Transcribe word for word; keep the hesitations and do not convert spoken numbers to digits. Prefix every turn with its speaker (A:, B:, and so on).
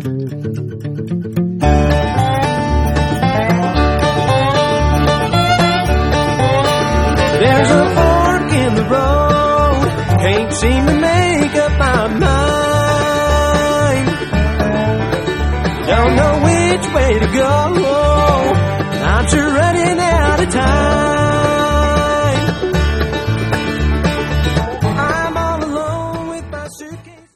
A: There's a fork in the road, can't seem to make up my mind. Don't know which way to go, not sure